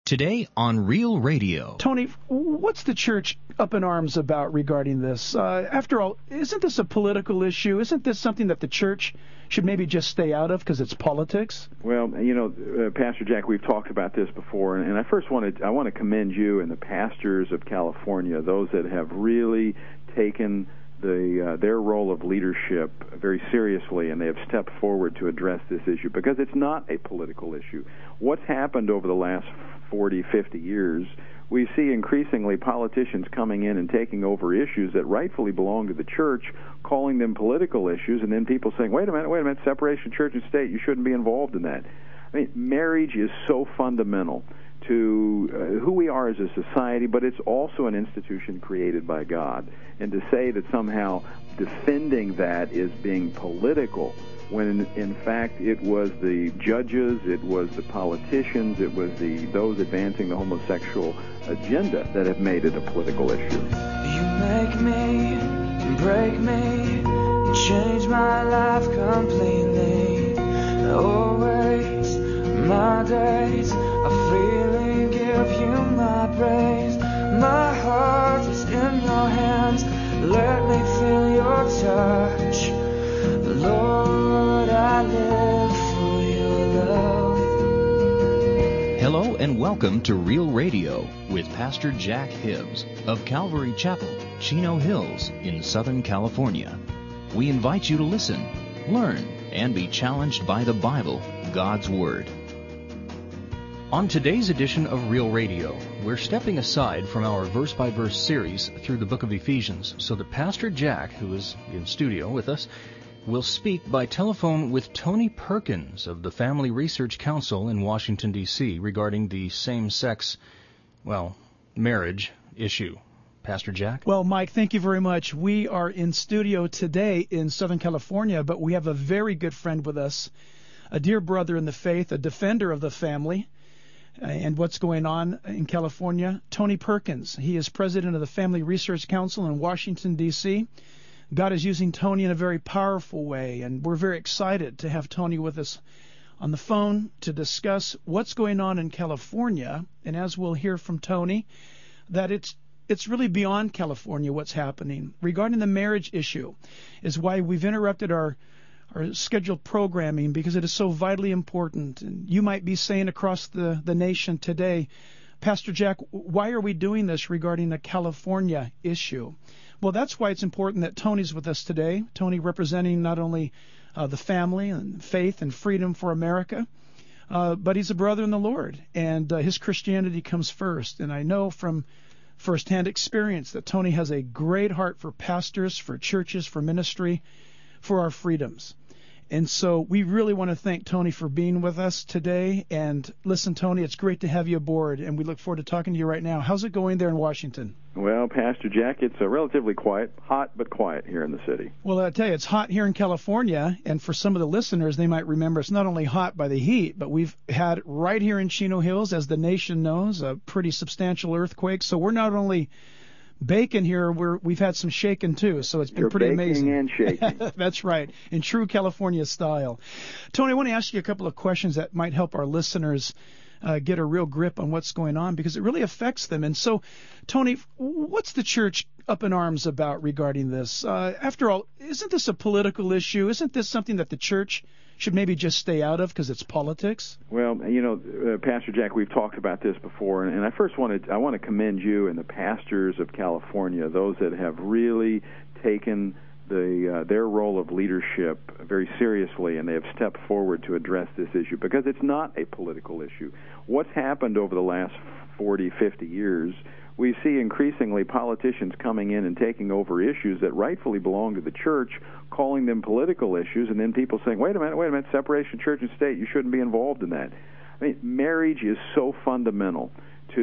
Today on Real Radio. Tony, what's the church up in arms about regarding this? After all, isn't this a political issue? Isn't this something that the church should maybe just stay out of because it's politics? Well, Pastor Jack, we've talked about this before, and I want to commend you and the pastors of California, those that have really taken their role of leadership very seriously, and they have stepped forward to address this issue because it's not a political issue. What's happened over the last 40, 50 years, we see increasingly politicians coming in and taking over issues that rightfully belong to the church, calling them political issues, and then people saying, wait a minute, separation of church and state, you shouldn't be involved in that. I mean, marriage is so fundamental to who we are as a society, but it's also an institution created by God. And to say that somehow defending that is being political, when in fact it was the judges, it was the politicians, it was those advancing the homosexual agenda that have made it a political issue. You make me, break me, you change my life completely. Always, my days, I freely give you my praise. My heart is in your hands, let me feel your touch. Lord, I live for your love. Hello and welcome to Real Radio with Pastor Jack Hibbs of Calvary Chapel, Chino Hills in Southern California. We invite you to listen, learn, and be challenged by the Bible, God's Word. On today's edition of Real Radio, we're stepping aside from our verse-by-verse series through the book of Ephesians so that Pastor Jack, who is in studio with us, will speak by telephone with Tony Perkins of the Family Research Council in Washington, D.C. regarding the same-sex, marriage issue. Pastor Jack? Well, Mike, thank you very much. We are in studio today in Southern California, but we have a very good friend with us, a dear brother in the faith, a defender of the family, and what's going on in California, Tony Perkins. He is president of the Family Research Council in Washington, D.C. God is using Tony in a very powerful way, and we're very excited to have Tony with us on the phone to discuss what's going on in California. And as we'll hear from Tony, that it's really beyond California what's happening. Regarding the marriage issue is why we've interrupted our scheduled programming, because it is so vitally important. And you might be saying across the nation today, Pastor Jack, why are we doing this regarding the California issue? Well, that's why it's important that Tony's with us today. Tony representing not only the family and faith and freedom for America, but he's a brother in the Lord, and his Christianity comes first. And I know from firsthand experience that Tony has a great heart for pastors, for churches, for ministry, for our freedoms. And so we really want to thank Tony for being with us today. And listen, Tony, it's great to have you aboard, and we look forward to talking to you right now. How's it going there in Washington? Well, Pastor Jack, it's relatively quiet, hot but quiet here in the city. Well, I tell you, it's hot here in California, and for some of the listeners, they might remember it's not only hot by the heat, but we've had right here in Chino Hills, as the nation knows, a pretty substantial earthquake. So we're not only baking here, we've had some shaking too, so it's been pretty amazing. You're baking and shaking. That's right, in true California style. Tony, I want to ask you a couple of questions that might help our listeners get a real grip on what's going on, because it really affects them. And so, Tony, what's the church up in arms about regarding this? After all, isn't this a political issue? Isn't this something that the church should maybe just stay out of because it's politics? Well, Pastor Jack, we've talked about this before, and I want to commend you and the pastors of California, those that have really taken their role of leadership very seriously, and they have stepped forward to address this issue because it's not a political issue. What's happened over the last 40, 50 years, we see increasingly politicians coming in and taking over issues that rightfully belong to the church, calling them political issues, and then people saying, wait a minute, separation of church and state, you shouldn't be involved in that. I mean, marriage is so fundamental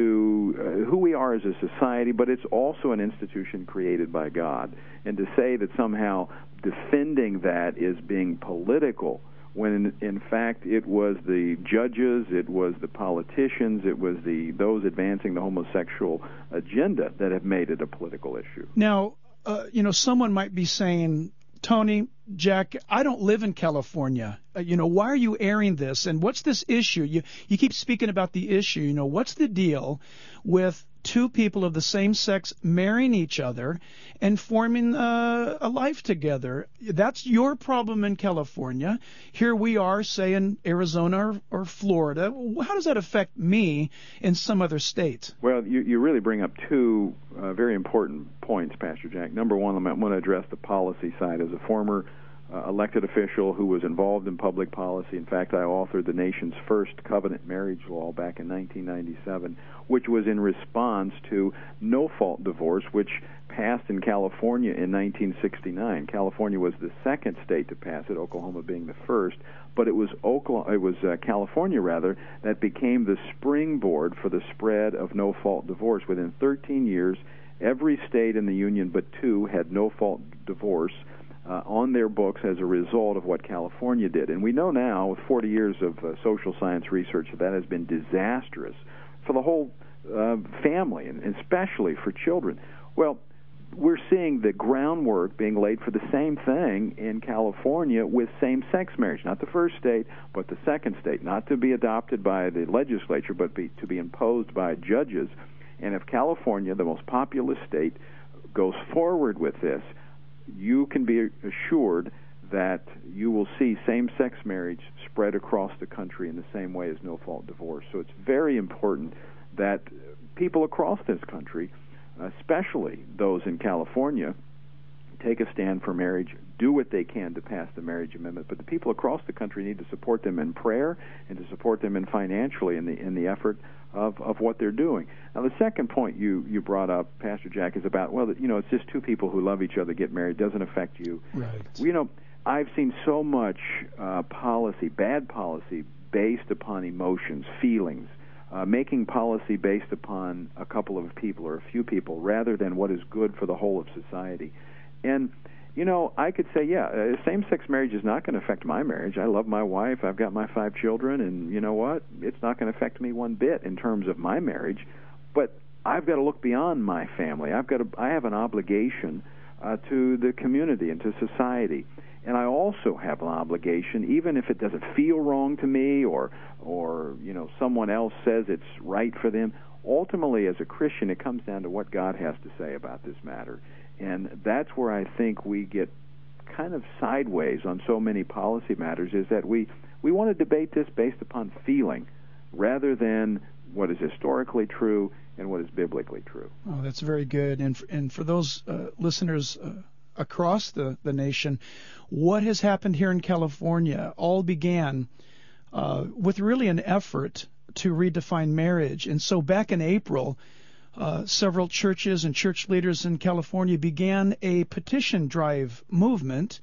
to who we are as a society, but it's also an institution created by God. And to say that somehow defending that is being political, when in fact it was the judges, it was the politicians, it was those advancing the homosexual agenda that have made it a political issue. Now, someone might be saying, Tony, Jack, I don't live in California. Why are you airing this? And what's this issue? You keep speaking about the issue. What's the deal with two people of the same sex marrying each other and forming a life together? That's your problem in California. Here we are, say, in Arizona or Florida. How does that affect me in some other state? Well, you really bring up two very important points, Pastor Jack. Number one, I'm going to address the policy side. As a former elected official who was involved in public policy. In fact, I authored the nation's first covenant marriage law back in 1997, which was in response to no-fault divorce, which passed in California in 1969. California was the second state to pass it, Oklahoma being the first, but it was California that became the springboard for the spread of no-fault divorce. Within 13 years, every state in the union but two had no-fault divorce on their books as a result of what California did. And we know now, with 40 years of social science research, that has been disastrous for the whole family, and especially for children. Well, we're seeing the groundwork being laid for the same thing in California with same-sex marriage. Not the first state, but the second state. Not to be adopted by the legislature, but to be imposed by judges. And if California, the most populous state, goes forward with this, you can be assured that you will see same-sex marriage spread across the country in the same way as no-fault divorce. So it's very important that people across this country, especially those in California, take a stand for marriage, do what they can to pass the marriage amendment. But the people across the country need to support them in prayer and to support them financially in the effort of what they're doing. Now, the second point you brought up, Pastor Jack, is about, it's just two people who love each other get married. It doesn't affect you. Right. I've seen so much bad policy, based upon emotions, feelings, making policy based upon a couple of people or a few people rather than what is good for the whole of society. And, I could say, same-sex marriage is not going to affect my marriage. I love my wife. I've got my 5 children, and you know what? It's not going to affect me one bit in terms of my marriage. But I've got to look beyond my family. I have an obligation to the community and to society. And I also have an obligation, even if it doesn't feel wrong to me or someone else says it's right for them. Ultimately, as a Christian, it comes down to what God has to say about this matter. And that's where I think we get kind of sideways on so many policy matters, is that we want to debate this based upon feeling rather than what is historically true and what is biblically true. Oh, that's very good. And for those listeners across the nation, what has happened here in California all began with really an effort to redefine marriage. And so back in April, several churches and church leaders in California began a petition drive movement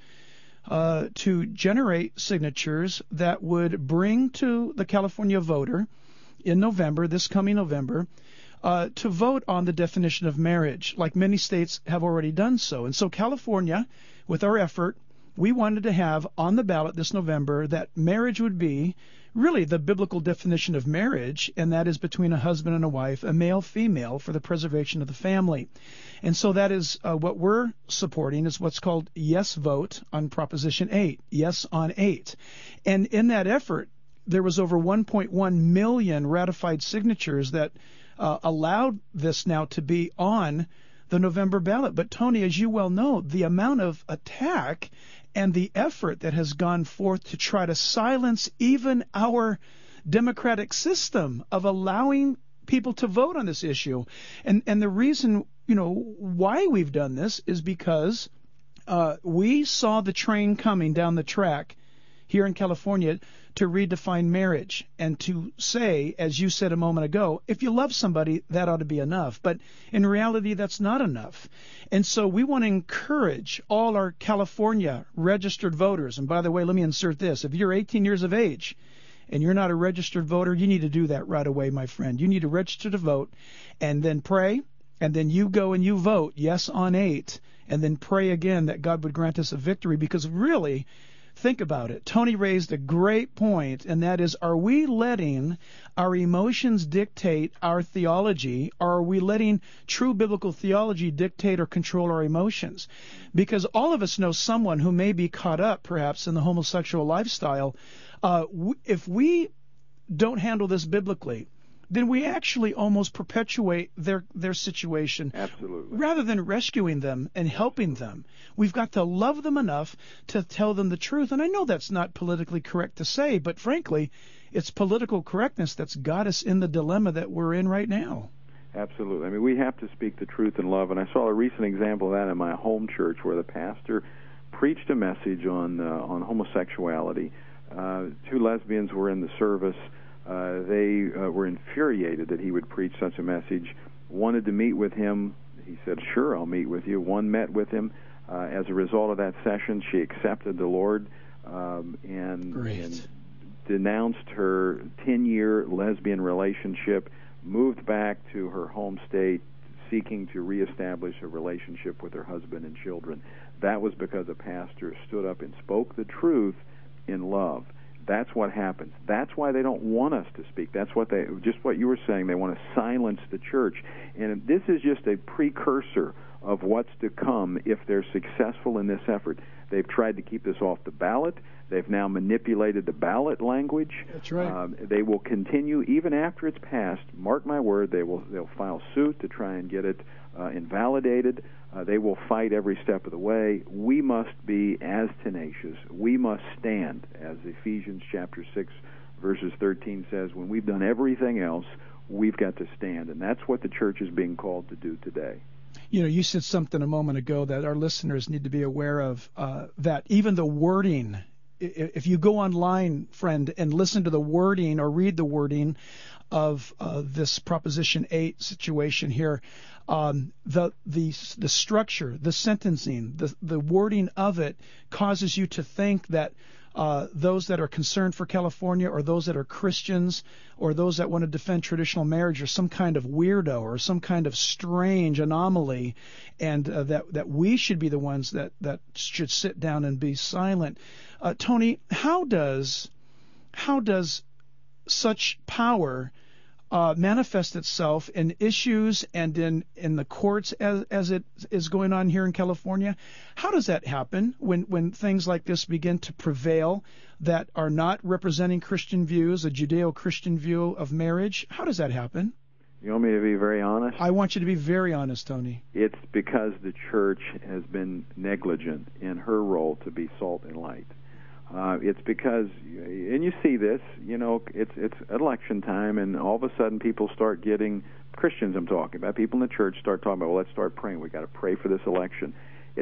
to generate signatures that would bring to the California voter in November, this coming November, to vote on the definition of marriage, like many states have already done so. And so California, with our effort, we wanted to have on the ballot this November that marriage would be really the biblical definition of marriage, and that is between a husband and a wife, a male-female, for the preservation of the family. And so that is what we're supporting, is what's called Yes Vote on Proposition 8, Yes on 8. And in that effort, there was over 1.1 million ratified signatures that allowed this now to be on the November ballot. But Tony, as you well know, the amount of attack and the effort that has gone forth to try to silence even our democratic system of allowing people to vote on this issue. And the reason, why we've done this is because we saw the train coming down the track here in California to redefine marriage and to say, as you said a moment ago, if you love somebody, that ought to be enough. But in reality, that's not enough. And so we want to encourage all our California registered voters. And by the way, let me insert this. If you're 18 years of age and you're not a registered voter, you need to do that right away, my friend. You need to register to vote and then pray. And then you go and you vote yes on 8, and then pray again that God would grant us a victory, because really, think about it. Tony raised a great point, and that is, are we letting our emotions dictate our theology, or are we letting true biblical theology dictate or control our emotions? Because all of us know someone who may be caught up, perhaps, in the homosexual lifestyle. If we don't handle this biblically, then we actually almost perpetuate their situation. Absolutely. Rather than rescuing them and helping them. We've got to love them enough to tell them the truth. And I know that's not politically correct to say, but frankly, it's political correctness that's got us in the dilemma that we're in right now. Absolutely. I mean, we have to speak the truth in love. And I saw a recent example of that in my home church where the pastor preached a message on homosexuality. Two lesbians were in the service. They were infuriated that he would preach such a message, wanted to meet with him. He said, sure, I'll meet with you. One met with him. As a result of that session, she accepted the Lord and denounced her 10-year lesbian relationship, moved back to her home state, seeking to reestablish a relationship with her husband and children. That was because a pastor stood up and spoke the truth in love. That's what happens. That's why they don't want us to speak. That's what just what you were saying, they want to silence the church. And this is just a precursor of what's to come if they're successful in this effort. They've tried to keep this off the ballot. They've now manipulated the ballot language. That's right. They will continue even after it's passed. Mark my word, they'll file suit to try and get it invalidated. They will fight every step of the way. We must be as tenacious. We must stand, as Ephesians chapter 6, verses 13 says, when we've done everything else, we've got to stand. And that's what the church is being called to do today. You know, you said something a moment ago that our listeners need to be aware of, that even the wording, if you go online, friend, and listen to the wording or read the wording of this Proposition 8 situation here, the structure, the sentencing, the wording of it causes you to think that those that are concerned for California, or those that are Christians, or those that want to defend traditional marriage, are some kind of weirdo or some kind of strange anomaly, and that we should be the ones that should sit down and be silent. Tony, how does such power manifest itself in issues and in the courts as it is going on here in California? How does that happen when things like this begin to prevail that are not representing Christian views, a Judeo-Christian view of marriage? How does that happen? You want me to be very honest? I want you to be very honest, Tony. It's because the church has been negligent in her role to be salt and light. It's because, and you see this, you know, it's election time, and all of a sudden people start getting, Christians I'm talking about, people in the church start talking about, well, let's start praying. We've got to pray for this election.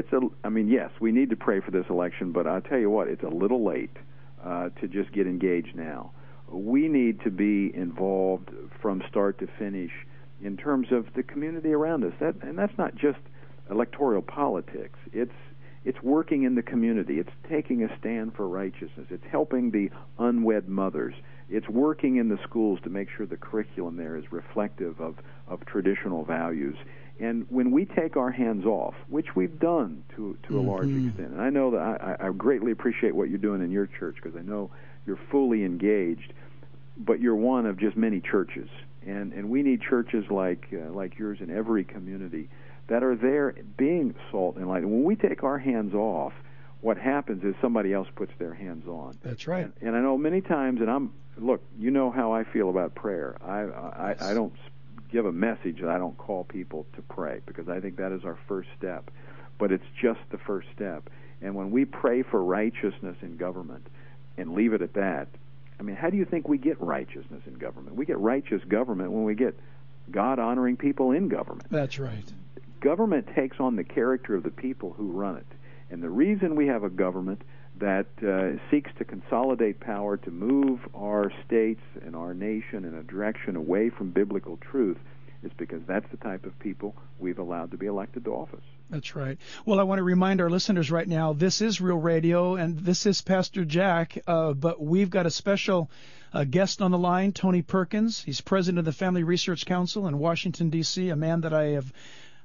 Yes, we need to pray for this election, but I'll tell you what, it's a little late to just get engaged now. We need to be involved from start to finish in terms of the community around us. And that's not just electoral politics. It's working in the community. It's taking a stand for righteousness. It's helping the unwed mothers. It's working in the schools to make sure the curriculum there is reflective of traditional values. And when we take our hands off, which we've done to a large extent, and I know that I greatly appreciate what you're doing in your church, because I know you're fully engaged, but you're one of just many churches. And we need churches like yours in every community that are there being salt and light. And when we take our hands off, what happens is somebody else puts their hands on. That's right. And I know many times, look, you know how I feel about prayer. I don't give a message that I don't call people to pray, because I think that is our first step. But it's just the first step. And when we pray for righteousness in government and leave it at that, I mean, how do you think we get righteousness in government? We get righteous government when we get God-honoring people in government. That's right. Government takes on the character of the people who run it. And the reason we have a government that seeks to consolidate power to move our states and our nation in a direction away from biblical truth is because that's the type of people we've allowed to be elected to office. That's right. Well, I want to remind our listeners right now, this is Real Radio, and this is Pastor Jack, but we've got a special guest on the line, Tony Perkins. He's president of the Family Research Council in Washington, D.C., a man that I have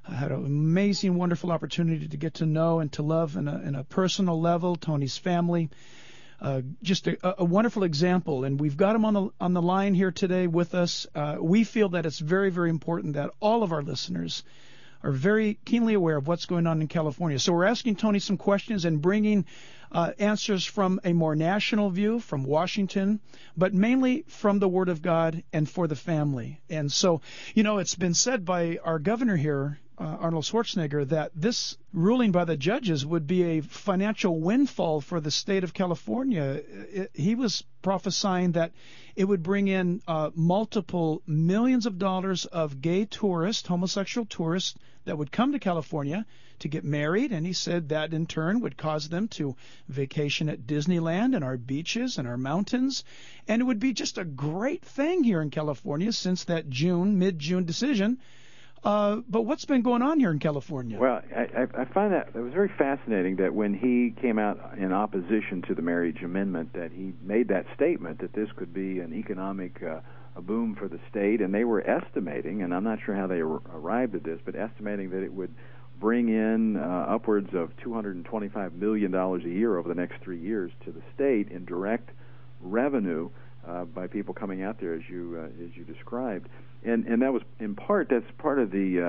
I had an amazing, wonderful opportunity to get to know and to love in a personal level Tony's family. Just a wonderful example, and we've got him on the line here today with us. We feel that it's very, very important that all of our listeners are very keenly aware of what's going on in California. So we're asking Tony some questions and bringing answers from a more national view, from Washington, but mainly from the Word of God and for the family. And so, it's been said by our governor here, Arnold Schwarzenegger, that this ruling by the judges would be a financial windfall for the state of California. He was prophesying that it would bring in multiple millions of dollars of gay tourists, homosexual tourists, that would come to California to get married, and he said that in turn would cause them to vacation at Disneyland and our beaches and our mountains, and it would be just a great thing here in California since that mid-June decision. But what's been going on here in California? Well, I find that it was very fascinating that when he came out in opposition to the marriage amendment, that he made that statement that this could be an economic a boom for the state, and they were estimating, and I'm not sure how they arrived at this, but estimating that it would bring in upwards of $225 million a year over the next 3 years to the state in direct revenue by people coming out there, as you described. And that was that's part of the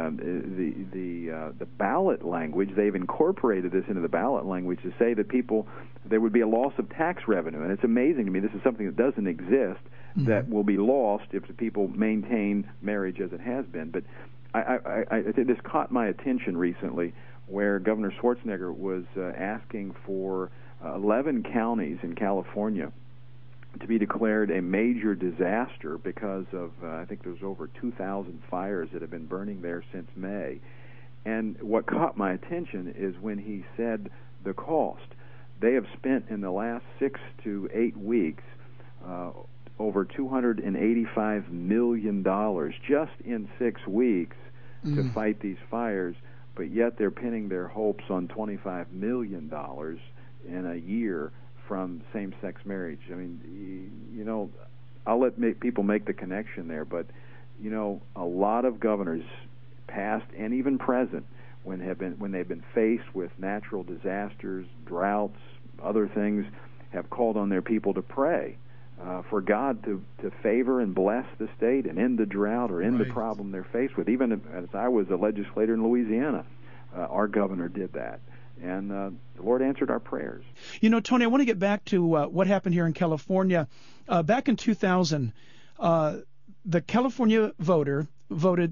ballot language. They've incorporated this into the ballot language to say that there would be a loss of tax revenue. And it's amazing to me. This is something that doesn't exist, that will be lost if the people maintain marriage as it has been. But I think this caught my attention recently, where Governor Schwarzenegger was asking for 11 counties in California to be declared a major disaster because of, I think there's over 2,000 fires that have been burning there since May. And what caught my attention is when he said the cost. They have spent in the last 6 to 8 weeks over $285 million just in 6 weeks to fight these fires, but yet they're pinning their hopes on $25 million in a year from same-sex marriage. I mean, I'll let people make the connection there, but, a lot of governors, past and even present, when they've been faced with natural disasters, droughts, other things, have called on their people to pray for God to favor and bless the state and end the drought or end the problem they're faced with. Even as I was a legislator in Louisiana, our governor did that. And the Lord answered our prayers. Tony, I want to get back to what happened here in California. Back in 2000, the California voter voted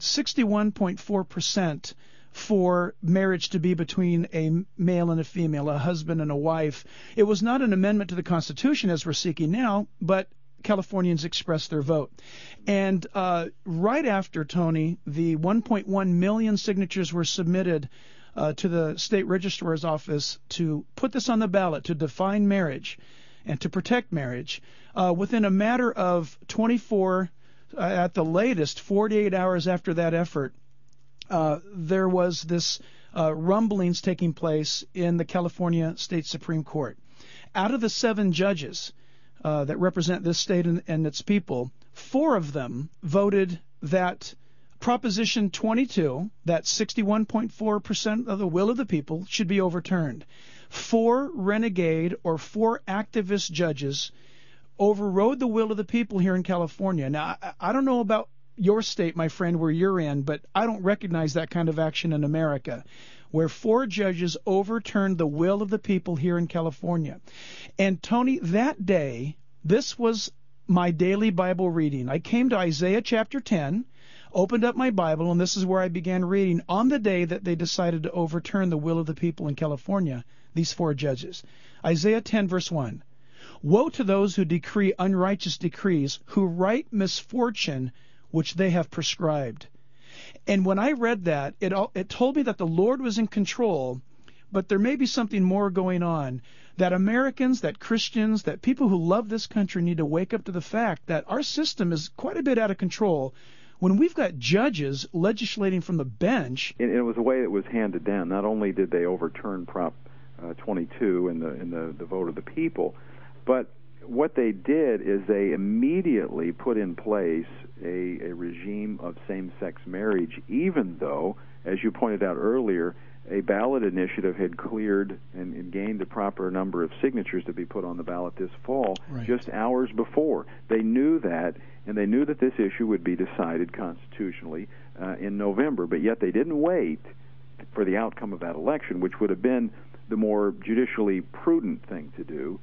61.4% for marriage to be between a male and a female, a husband and a wife. It was not an amendment to the Constitution as we're seeking now, but Californians expressed their vote. And right after, Tony, the 1.1 million signatures were submitted to the state registrar's office to put this on the ballot, to define marriage and to protect marriage. Within a matter of 24, at the latest, 48 hours after that effort, there was this rumblings taking place in the California State Supreme Court. Out of the 7 judges that represent this state and its people, 4 of them voted that Proposition 22, that 61.4% of the will of the people, should be overturned. 4 renegade or 4 activist judges overrode the will of the people here in California. Now, I don't know about your state, my friend, where you're in, but I don't recognize that kind of action in America, where 4 judges overturned the will of the people here in California. And, Tony, that day, this was my daily Bible reading. I came to Isaiah chapter 10, opened up my Bible, and this is where I began reading on the day that they decided to overturn the will of the people in California, these 4 judges. Isaiah 10, verse 1. Woe to those who decree unrighteous decrees, who write misfortune which they have prescribed. And when I read that, it told me that the Lord was in control, but there may be something more going on, that Americans, that Christians, that people who love this country need to wake up to the fact that our system is quite a bit out of control when we've got judges legislating from the bench. And it was the way it was handed down. Not only did they overturn Prop 22 in the vote of the people, but what they did is they immediately put in place a regime of same-sex marriage, even though, as you pointed out earlier, a ballot initiative had cleared and gained the proper number of signatures to be put on the ballot this fall, just hours before. They knew that, and they knew that this issue would be decided constitutionally in November, but yet they didn't wait for the outcome of that election, which would have been the more judicially prudent thing to do.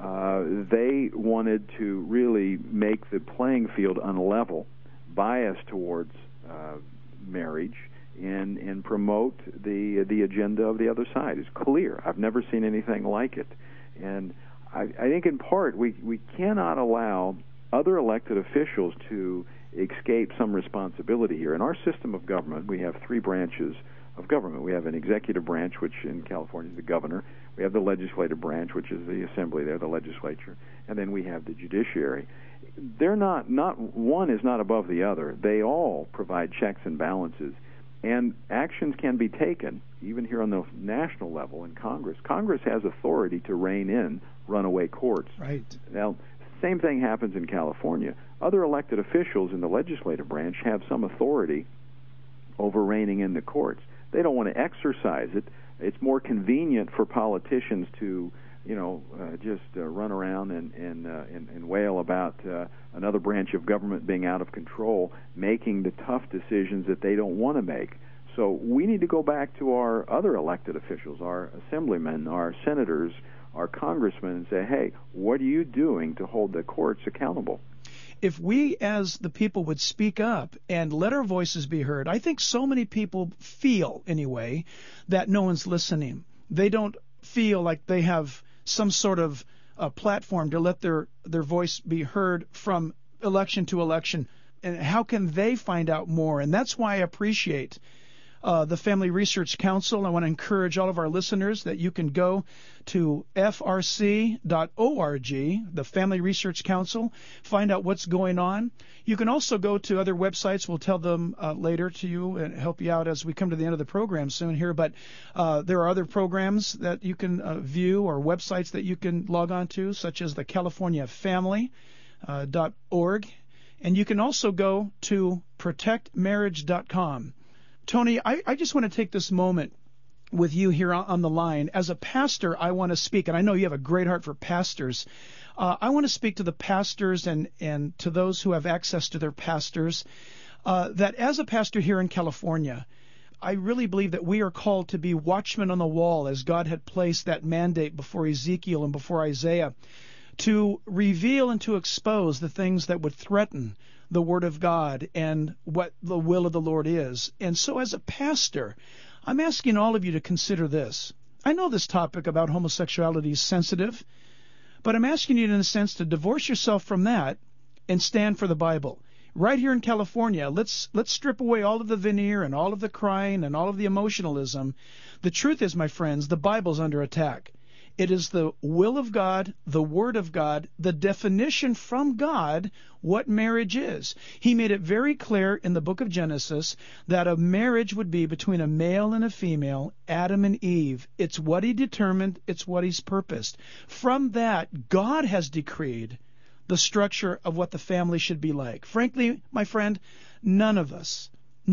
They wanted to really make the playing field unlevel, bias towards marriage, and promote the agenda of the other side. It's clear. I've never seen anything like it. And I think in part we cannot allow other elected officials to escape some responsibility here. In our system of government, we have three branches of government. We have an executive branch, which in California is the governor. We have the legislative branch, which is the assembly there, the legislature. And then we have the judiciary. They're not one is not above the other. They all provide checks and balances. And actions can be taken, even here on the national level in Congress. Congress has authority to rein in runaway courts. Right. Now, same thing happens in California. Other elected officials in the legislative branch have some authority over reining in the courts. They don't want to exercise it. It's more convenient for politicians to, just run around and wail about another branch of government being out of control, making the tough decisions that they don't want to make. So we need to go back to our other elected officials, our assemblymen, our senators, our congressmen, and say, hey, what are you doing to hold the courts accountable? If we as the people would speak up and let our voices be heard, I think so many people feel, anyway, that no one's listening. They don't feel like they have some sort of platform to let their voice be heard from election to election. And how can they find out more? And that's why I appreciate the Family Research Council. I want to encourage all of our listeners that you can go to frc.org, the Family Research Council, find out what's going on. You can also go to other websites. We'll tell them later to you and help you out as we come to the end of the program soon here. But there are other programs that you can view or websites that you can log on to, such as the CaliforniaFamily.org. And you can also go to protectmarriage.com. Tony, I just want to take this moment with you here on the line. As a pastor, I want to speak, and I know you have a great heart for pastors. I want to speak to the pastors and to those who have access to their pastors, that as a pastor here in California, I really believe that we are called to be watchmen on the wall, as God had placed that mandate before Ezekiel and before Isaiah, to reveal and to expose the things that would threaten the Word of God and what the will of the Lord is. And so as a pastor, I'm asking all of you to consider this. I know this topic about homosexuality is sensitive, but I'm asking you in a sense to divorce yourself from that and stand for the Bible. Right here in California, let's strip away all of the veneer and all of the crying and all of the emotionalism. The truth is, my friends, the Bible's under attack. It is the will of God, the Word of God, the definition from God what marriage is. He made it very clear in the book of Genesis that a marriage would be between a male and a female, Adam and Eve. It's what He determined. It's what He's purposed. From that, God has decreed the structure of what the family should be like. Frankly, my friend, none of us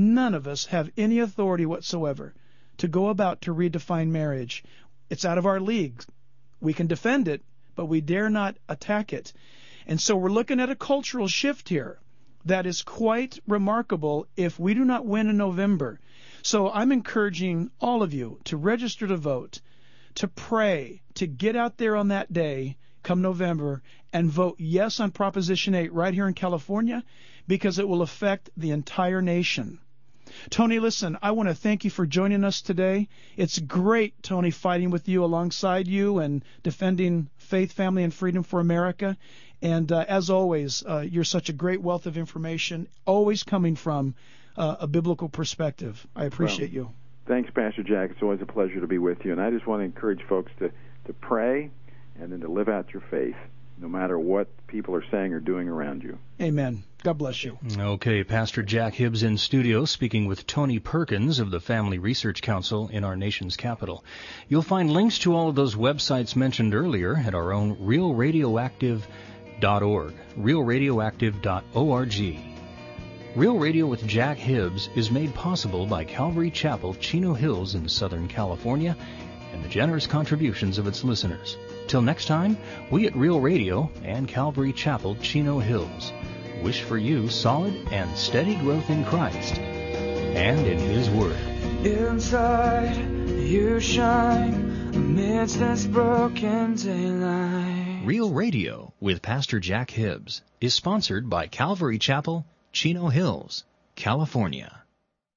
have any authority whatsoever to go about to redefine marriage. It's out of our league. We can defend it, but we dare not attack it. And so we're looking at a cultural shift here that is quite remarkable if we do not win in November. So I'm encouraging all of you to register to vote, to pray, to get out there on that day come November and vote yes on Proposition 8 right here in California, because it will affect the entire nation. Tony, listen, I want to thank you for joining us today. It's great, Tony, fighting with you alongside you and defending faith, family, and freedom for America. And as always, you're such a great wealth of information, always coming from a biblical perspective. I appreciate you. Thanks, Pastor Jack. It's always a pleasure to be with you. And I just want to encourage folks to pray and then to live out your faith. no matter what people are saying or doing around you. Amen. God bless you. Okay, Pastor Jack Hibbs in studio speaking with Tony Perkins of the Family Research Council in our nation's capital. You'll find links to all of those websites mentioned earlier at our own realradioactive.org, realradioactive.org. Real Radio with Jack Hibbs is made possible by Calvary Chapel, Chino Hills in Southern California, and the generous contributions of its listeners. Till next time, we at Real Radio and Calvary Chapel, Chino Hills wish for you solid and steady growth in Christ and in His Word. Inside you shine amidst this broken daylight. Real Radio with Pastor Jack Hibbs is sponsored by Calvary Chapel, Chino Hills, California.